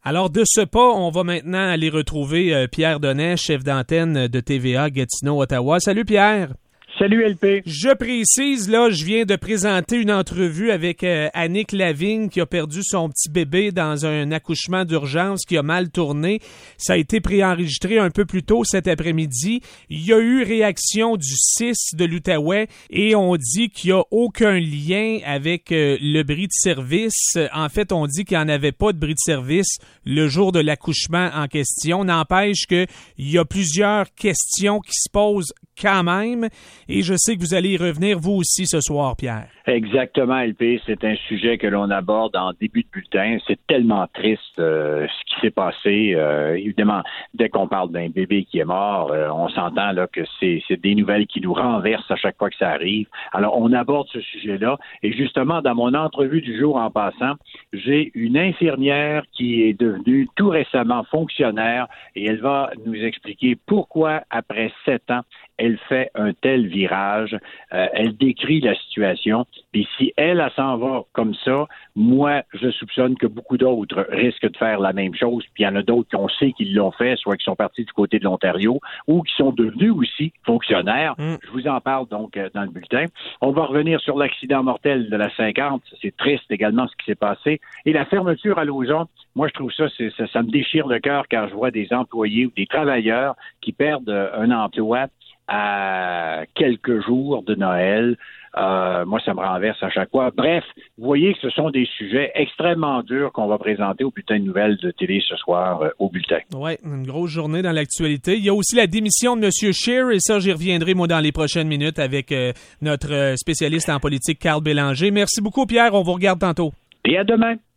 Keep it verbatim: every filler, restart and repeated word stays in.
Alors, de ce pas, on va maintenant aller retrouver euh, Pierre Donnet, chef d'antenne de T V A Gatineau, Ottawa. Salut Pierre! Salut L P. Je précise, là, je viens de présenter une entrevue avec euh, Annick Lavigne qui a perdu son petit bébé dans un accouchement d'urgence qui a mal tourné. Ça a été préenregistré un peu plus tôt cet après-midi. Il y a eu réaction du C I S de l'Outaouais et on dit qu'il n'y a aucun lien avec euh, le bris de service. En fait, on dit qu'il n'y en avait pas de bris de service le jour de l'accouchement en question. N'empêche qu'il y a plusieurs questions qui se posent quand même. Et je sais que vous allez y revenir, vous aussi, ce soir, Pierre. Exactement, L P. C'est un sujet que l'on aborde en début de bulletin. C'est tellement triste euh, ce qui s'est passé. Euh, évidemment, dès qu'on parle d'un bébé qui est mort, euh, on s'entend là que c'est, c'est des nouvelles qui nous renversent à chaque fois que ça arrive. Alors, on aborde ce sujet-là. Et justement, dans mon entrevue du jour en passant, j'ai une infirmière qui est devenue tout récemment fonctionnaire et elle va nous expliquer pourquoi, après sept ans, elle fait un tel virage, euh, elle décrit la situation, puis si elle, elle s'en va comme ça, moi, je soupçonne que beaucoup d'autres risquent de faire la même chose, puis il y en a d'autres qu'on sait qu'ils l'ont fait, soit qui sont partis du côté de l'Ontario, ou qui sont devenus aussi fonctionnaires. Mm. Je vous en parle donc euh, dans le bulletin. On va revenir sur l'accident mortel de la cinquante, c'est triste également ce qui s'est passé, et la fermeture à Lauson. Moi, je trouve ça, c'est, ça, ça me déchire le cœur quand je vois des employés ou des travailleurs qui perdent euh, un emploi à quelques jours de Noël. Euh, moi, ça me renverse à chaque fois. Bref, vous voyez que ce sont des sujets extrêmement durs qu'on va présenter au bulletin de nouvelles de télé ce soir euh, au bulletin. Oui, une grosse journée dans l'actualité. Il y a aussi la démission de M. Scheer, et ça, j'y reviendrai, moi, dans les prochaines minutes avec euh, notre spécialiste en politique, Carl Bélanger. Merci beaucoup, Pierre. On vous regarde tantôt. Et à demain.